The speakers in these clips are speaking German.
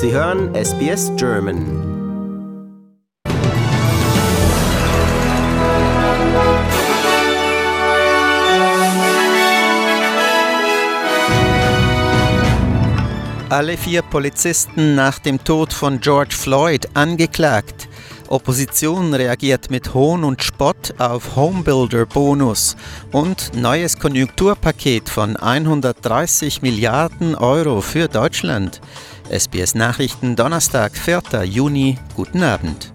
Sie hören SBS German. Alle 4 Polizisten nach dem Tod von George Floyd angeklagt. Opposition reagiert mit Hohn und Spott auf Homebuilder-Bonus und neues Konjunkturpaket von 130 Milliarden Euro für Deutschland. SBS Nachrichten, Donnerstag, 4. Juni. Guten Abend.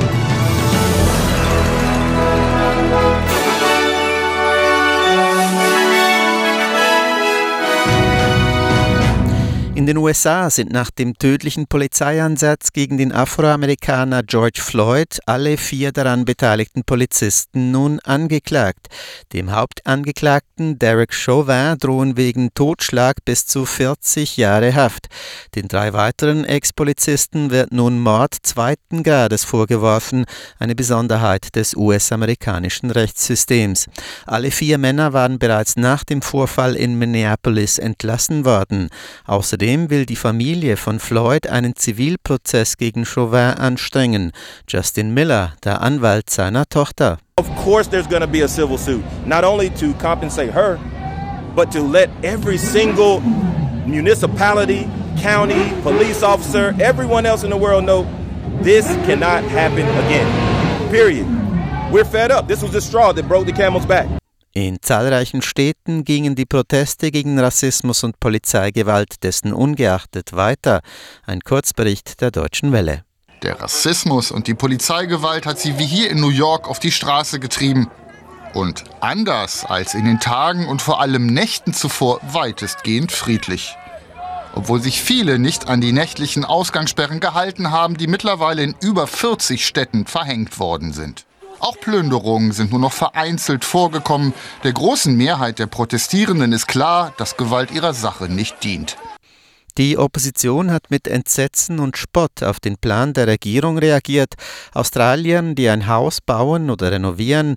In den USA sind nach dem tödlichen Polizeieinsatz gegen den Afroamerikaner George Floyd alle 4 daran beteiligten Polizisten nun angeklagt. Dem Hauptangeklagten Derek Chauvin drohen wegen Totschlag bis zu 40 Jahre Haft. Den 3 weiteren Ex-Polizisten wird nun Mord 2. Grades vorgeworfen, eine Besonderheit des US-amerikanischen Rechtssystems. Alle 4 Männer waren bereits nach dem Vorfall in Minneapolis entlassen worden. Außerdem will die Familie von Floyd einen Zivilprozess gegen Chauvin anstrengen. Justin Miller, der Anwalt seiner Tochter. Of course there's going to be a civil suit, not only to compensate her, but to let every single municipality, county, police officer, everyone else in the world know this cannot happen again. Period. We're fed up. This was the straw that broke the camel's back. In zahlreichen Städten gingen die Proteste gegen Rassismus und Polizeigewalt dessen ungeachtet weiter. Ein Kurzbericht der Deutschen Welle. Der Rassismus und die Polizeigewalt hat sie wie hier in New York auf die Straße getrieben. Und anders als in den Tagen und vor allem Nächten zuvor weitestgehend friedlich. Obwohl sich viele nicht an die nächtlichen Ausgangssperren gehalten haben, die mittlerweile in über 40 Städten verhängt worden sind. Auch Plünderungen sind nur noch vereinzelt vorgekommen. Der großen Mehrheit der Protestierenden ist klar, dass Gewalt ihrer Sache nicht dient. Die Opposition hat mit Entsetzen und Spott auf den Plan der Regierung reagiert. Australiern, die ein Haus bauen oder renovieren,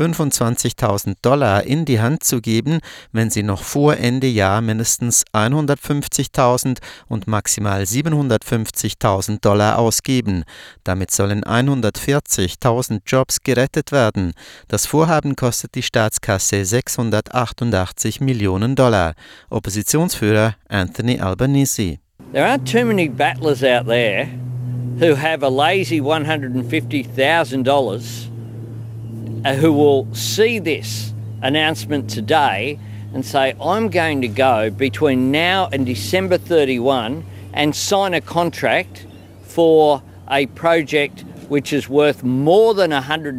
$25.000 in die Hand zu geben, wenn sie noch vor Ende Jahr mindestens $150.000 und maximal $750.000 ausgeben. Damit sollen 140.000 Jobs gerettet werden. Das Vorhaben kostet die Staatskasse $688 Millionen. Oppositionsführer Anthony Albanese. There aren't too many battlers out there who have a lazy $150,000 who will see this announcement today and say, I'm going to go between now and December 31 and sign a contract for a project which is worth more than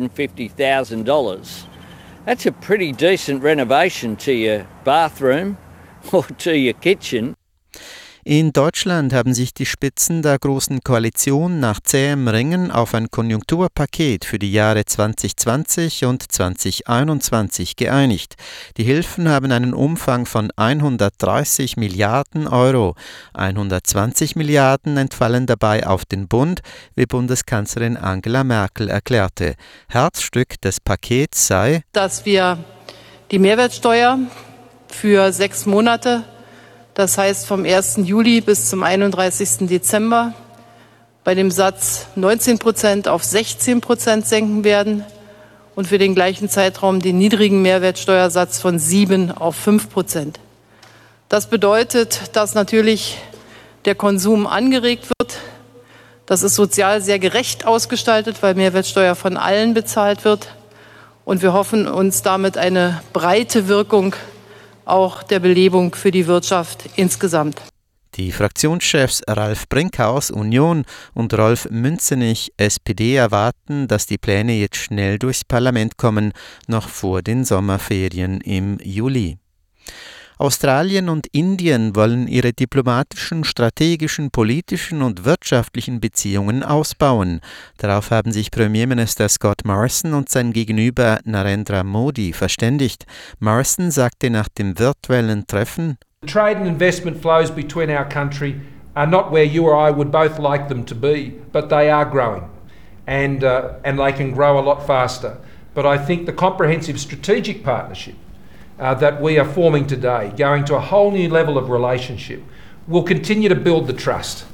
$150,000. That's a pretty decent renovation to your bathroom or to your kitchen. In Deutschland haben sich die Spitzen der Großen Koalition nach zähem Ringen auf ein Konjunkturpaket für die Jahre 2020 und 2021 geeinigt. Die Hilfen haben einen Umfang von 130 Milliarden Euro. 120 Milliarden entfallen dabei auf den Bund, wie Bundeskanzlerin Angela Merkel erklärte. Herzstück des Pakets sei, dass wir die Mehrwertsteuer für 6 Monate, das heißt vom 1. Juli bis zum 31. Dezember, bei dem Satz 19% auf 16% senken werden und für den gleichen Zeitraum den niedrigen Mehrwertsteuersatz von 7 auf 5%. Das bedeutet, dass natürlich der Konsum angeregt wird. Das ist sozial sehr gerecht ausgestaltet, weil Mehrwertsteuer von allen bezahlt wird. Und wir hoffen uns damit eine breite Wirkung auch der Belebung für die Wirtschaft insgesamt. Die Fraktionschefs Ralf Brinkhaus, Union, und Rolf Münzenich, SPD, erwarten, dass die Pläne jetzt schnell durchs Parlament kommen, noch vor den Sommerferien im Juli. Australien und Indien wollen ihre diplomatischen, strategischen, politischen und wirtschaftlichen Beziehungen ausbauen. Darauf haben sich Premierminister Scott Morrison und sein Gegenüber Narendra Modi verständigt. Morrison sagte nach dem virtuellen Treffen: Trade and investment flows between our country are not where you or I would both like them to be, but they are growing, and they can grow a lot faster. But I think the comprehensive strategic partnership that we are forming today, going to a whole new level of relationship, will continue to build the trust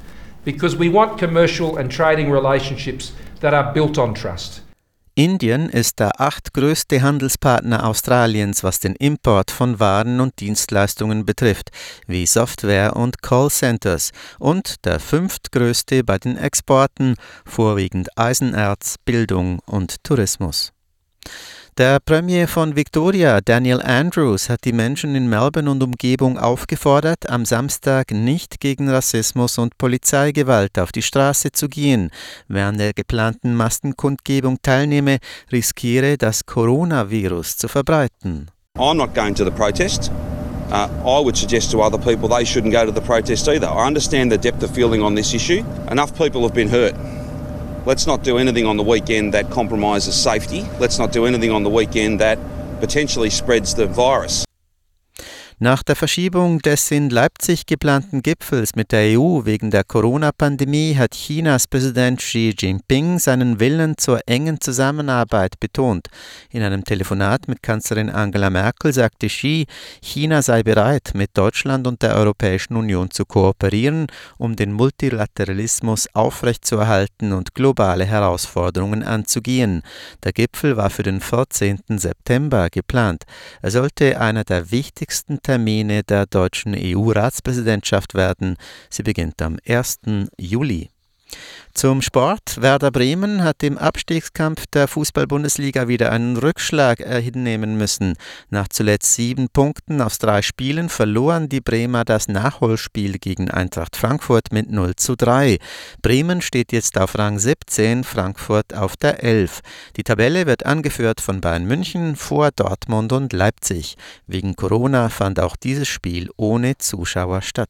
because we want commercial and trading relationships that are built on trust. Indien ist der 8. größte Handelspartner Australiens, was den Import von Waren und Dienstleistungen betrifft, wie Software und Callcenters, und der 5. größte bei den Exporten, vorwiegend Eisenerz, Bildung und Tourismus. Der Premier von Victoria, Daniel Andrews, hat die Menschen in Melbourne und Umgebung aufgefordert, am Samstag nicht gegen Rassismus und Polizeigewalt auf die Straße zu gehen. Wer an der geplanten Massenkundgebung teilnehme, riskiere, das Coronavirus zu verbreiten. I'm not going to the protest. I would suggest to other people they shouldn't go to the protest either. I understand the depth of feeling on this issue. Enough people have been hurt. Let's not do anything on the weekend that compromises safety. Let's not do anything on the weekend that potentially spreads the virus. Nach der Verschiebung des in Leipzig geplanten Gipfels mit der EU wegen der Corona-Pandemie hat Chinas Präsident Xi Jinping seinen Willen zur engen Zusammenarbeit betont. In einem Telefonat mit Kanzlerin Angela Merkel sagte Xi, China sei bereit, mit Deutschland und der Europäischen Union zu kooperieren, um den Multilateralismus aufrechtzuerhalten und globale Herausforderungen anzugehen. Der Gipfel war für den 14. September geplant. Er sollte einer der wichtigsten Termine der deutschen EU-Ratspräsidentschaft werden. Sie beginnt am 1. Juli. Zum Sport. Werder Bremen hat im Abstiegskampf der Fußball-Bundesliga wieder einen Rückschlag hinnehmen müssen. Nach zuletzt 7 Punkten aus 3 Spielen verloren die Bremer das Nachholspiel gegen Eintracht Frankfurt mit 0:3. Bremen steht jetzt auf Rang 17, Frankfurt auf der 11. Die Tabelle wird angeführt von Bayern München vor Dortmund und Leipzig. Wegen Corona fand auch dieses Spiel ohne Zuschauer statt.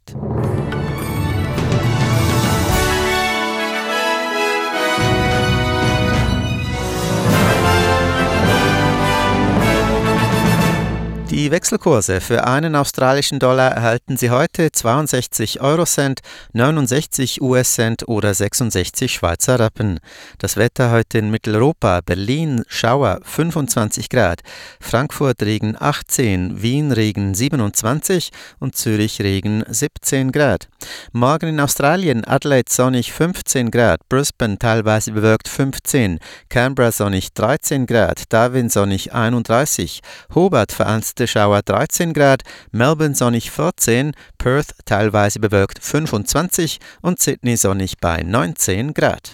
Die Wechselkurse für einen australischen Dollar erhalten Sie heute 62 Eurocent, 69 US-Cent oder 66 Schweizer Rappen. Das Wetter heute in Mitteleuropa: Berlin Schauer 25 Grad, Frankfurt Regen 18, Wien Regen 27 und Zürich Regen 17 Grad. Morgen in Australien: Adelaide sonnig 15 Grad, Brisbane teilweise bewölkt 15, Canberra sonnig 13 Grad, Darwin sonnig 31, Hobart vereinzelte Schauer 13 Grad, Melbourne sonnig 14, Perth teilweise bewölkt 25 und Sydney sonnig bei 19 Grad.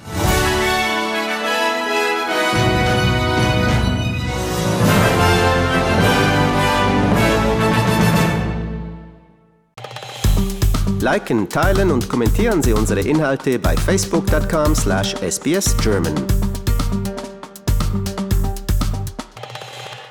Liken, teilen und kommentieren Sie unsere Inhalte bei facebook.com/sbsgerman.